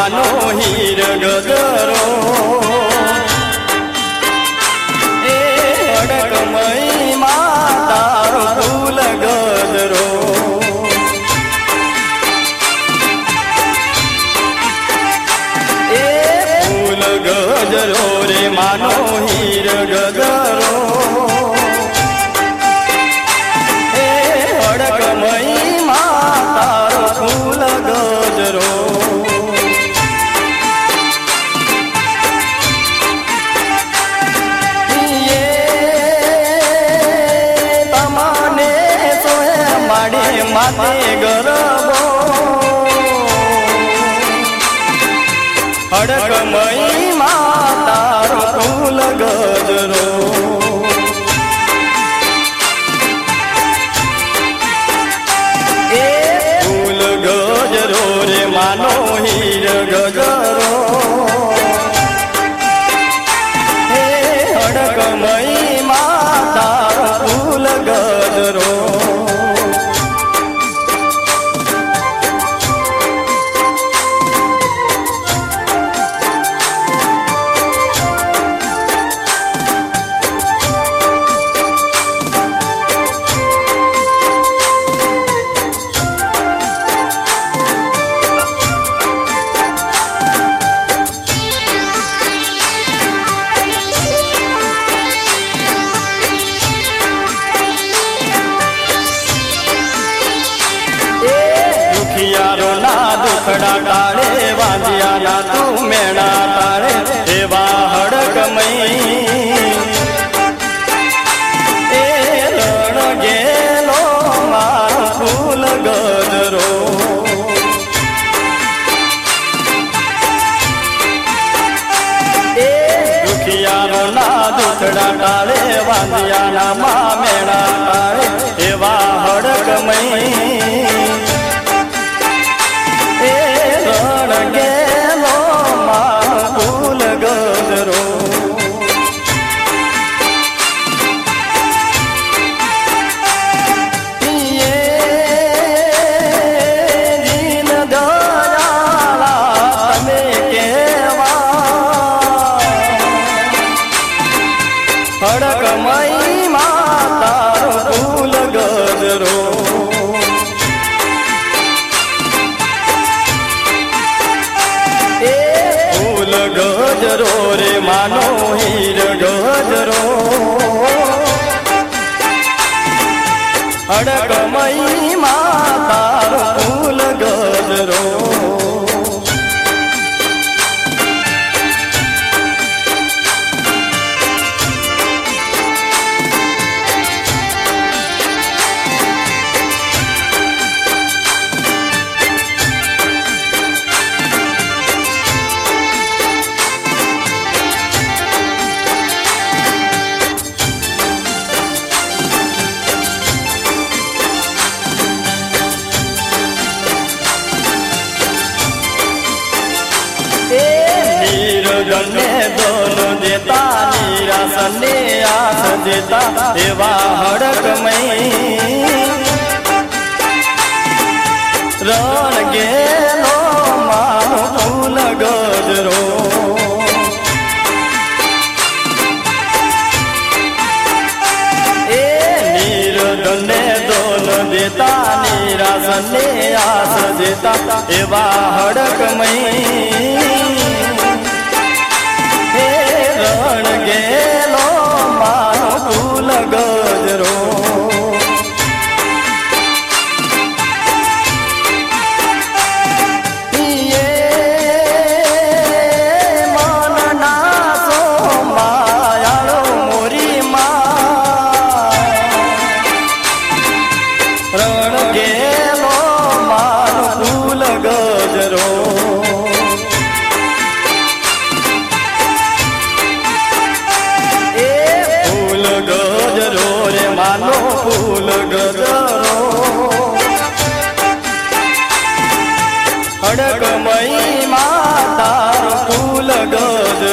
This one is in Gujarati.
માનો હીર ગજરો એ અડકમય માં તારો ફૂલ ગજરો એ ફૂલ ગજરો રે માનો હીર ગજરો માતે ગરબો અડકમય માં તારો ફૂલ ગજરો એ ફૂલ ગજરો રે માનો હીર ગજરો હે અડકમય માં તારો ફૂલ ગજરો દુખડા ટાળે વાંજિયાના તું મેળા તારે એવા હડકમય એ રણ ગેલો મારો ફૂલ ગજરો એ દુખિયાનો ના દુખડા ટાળે વાંજિયાના માં મેળા તારે એવા હડકમય ગેલો મારો ફૂલ ગજરો દીન દયાળા તમે કેવા હડકમય માં તારો ફૂલ ગજરો ગજરો રે માનો હીર ગજરો અડકમય માં તારો ફૂલ ગજરો ગને દોન દેતા નિરાશને આસ દેતા એવા હડકમય રણ ગેલો મારો ફૂલ ગજરો એ નિર્ધને દોન દેતા નિરાશને આસ દેતા એવા હડકમય રણ ગેલો મારો ફૂલ ગજરો મનના સો માયાળો મોરી રણ ગેલો મારો ફૂલ ગજરો માનો ફૂલ ગજરો અડકમય માં તારો ફૂલ ગજરો